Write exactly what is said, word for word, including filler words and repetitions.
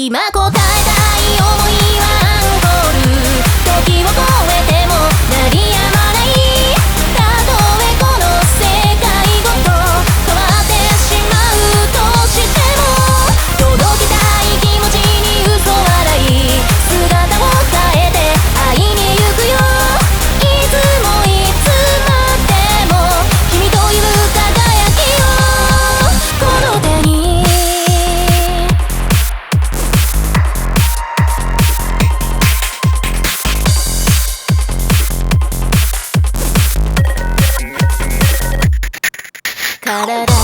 今答えたい想いはアンコール、時を超えても鳴りやまない。たとえこの世界ごと変わってしまうとしても、届けたい気持ちに嘘笑い、姿を変えて会いに行くよ。いつもいつまでも君という輝きをこの手に。体